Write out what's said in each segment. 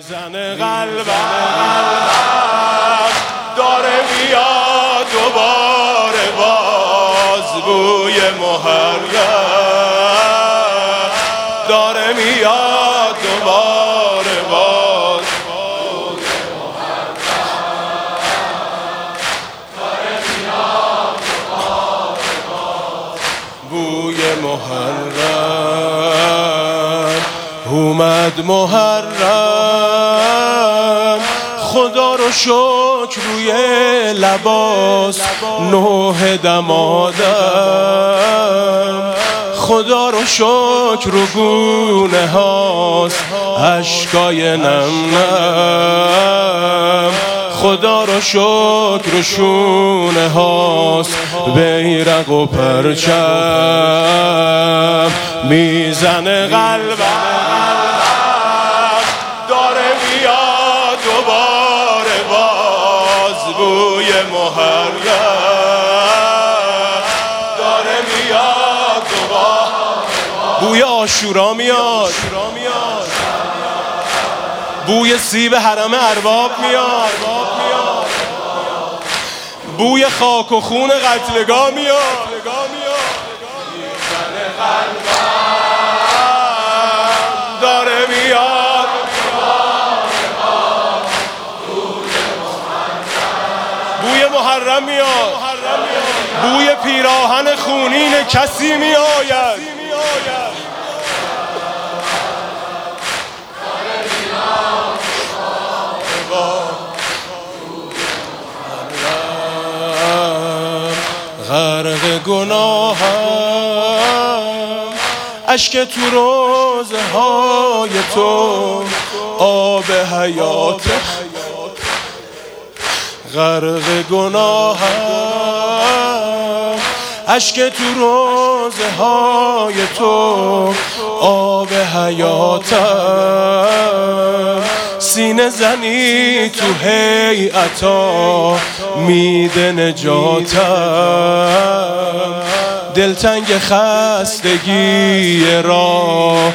میزنه قلبم داره میاد دوباره باز بوی محرم داره میاد دوباره باز بوی محرم داره میاد دوباره باز بوی محرم اومد محرم خدا رو شکر روی لباس نوح دمادم خدا رو شکر رو گونه هاست اشکای نم نم خدا رو شکر رو شونه هاست بیرق و پرچم میزنه قلبم داره میاد دوباره باز بوی محرم داره میاد دوباره بوی عاشورا میاد بوی سیب حرم ارباب میاد بوی خاک و خون قتلگاه میاد میزنه قلبم داره میاد بوی محرم میاد بوی پیراهن خونین کسی میآید غرق گناهم اشک تو روزه های تو آب حیات غرق گناهم اشک تو روزه های تو آب حیاتم سینه زنی تو هیئتا میده نجاتم دلتنگ خستگی راه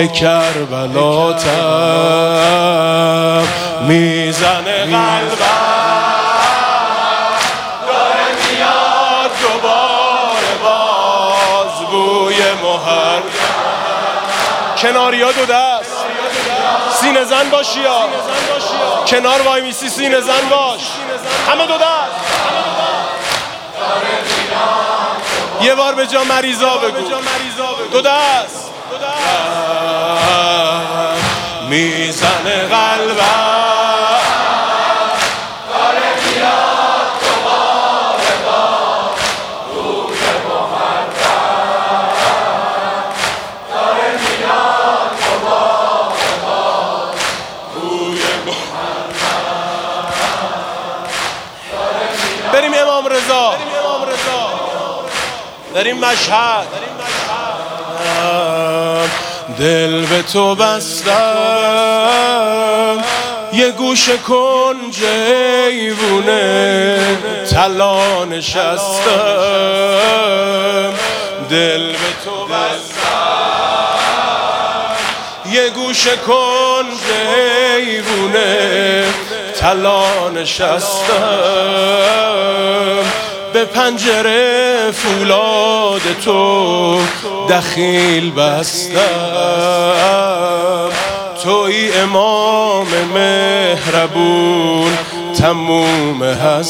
کربلاتم میزنه قلبم داره میاد دوباره باز بوی محرم کناریا دو دست سینه زن باشی یا کنار وای میسی سینه زن باش همه دو دست یه بار به جا مریضا بگو دو دست میزنه قلبم داره میاد دوباره باز بوی محرم داره میاد دوباره باز بوی محرم بریم امام رضا بریم مشهد دل به تو بستم یه گوشه کنج ایوونه طلا نشستم دل به تو بستم یه گوشه کنج ایوونه طلا نشستم به پنجره فولاد تو دخیل بستم توی امام مهربون تموم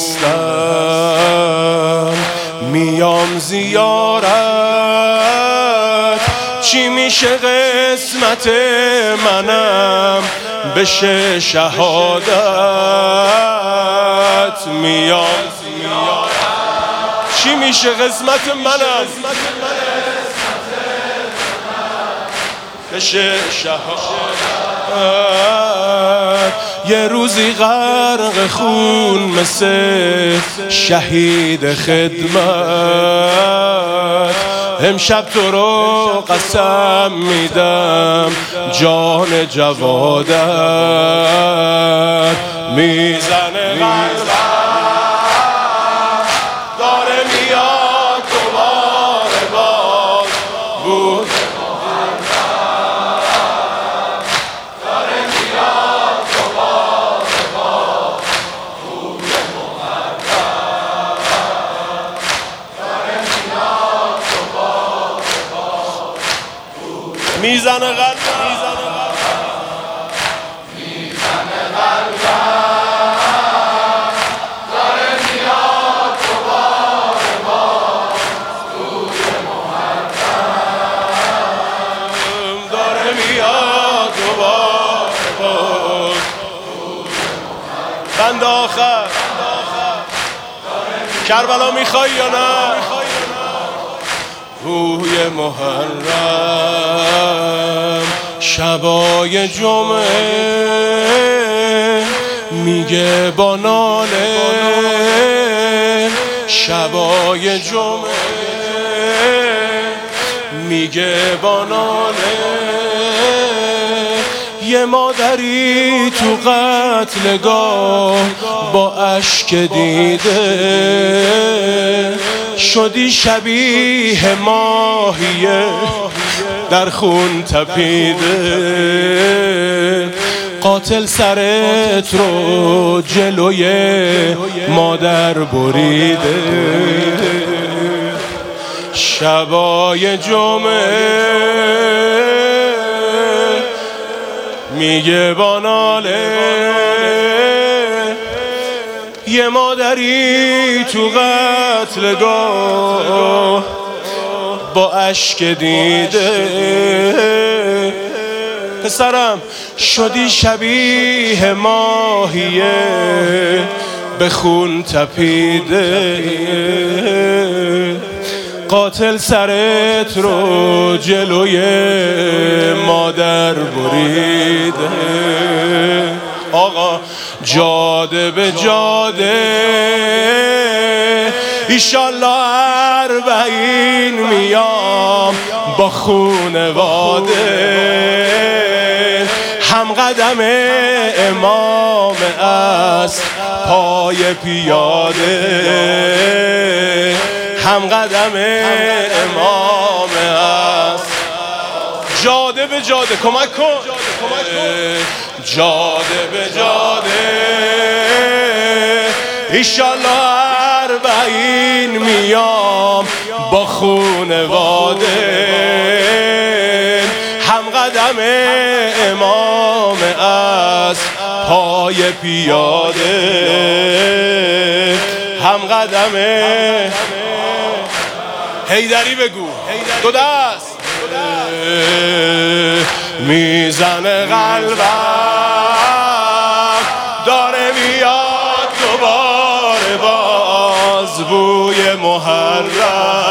هستم میام زیارت چی میشه قسمت منم بشه شهادت میام زیارت چی میشه قسمت منم بشه شهادت یه روزی غرق خون مثل شهید خدمت امشب تو رو قسم میدم جان جوادت میزنه قلبم داره میاد دوباره باز بود میزنه قلبم داره میاد دوباره باز توی محرم، داره میاد دوباره باز بند آخر کربلا میخوای یا نه؟ روی محرم شبای جمعه میگه با ناله، شبای جمعه میگه با ناله، یه مادری تو قتلگاه با اشک دیده شدی شبیه ماهیه در خون تپیده، قاتل سرت رو جلوی مادر بریده، شبای جمعه میگه با ناله، یه مادری تو قتلگاه با اشک دیده، پسرم شدی شبیه ماهیه به خون تپیده، قاتل سرت رو جلوی مادر بریده. آقا جاده به جاده ایشالله اربعین میام با خونواده، هم قدم امام است پای پیاده، هم قدم امام است. جاده به جاده کمک کن، جاده به جاده ایشالله اربعین میام با خونواده، هم قدم امام است پای پیاده، هم قدم حیدری بگو دو دست میزنه قلبم داره میاد دوباره باز بوی محرم،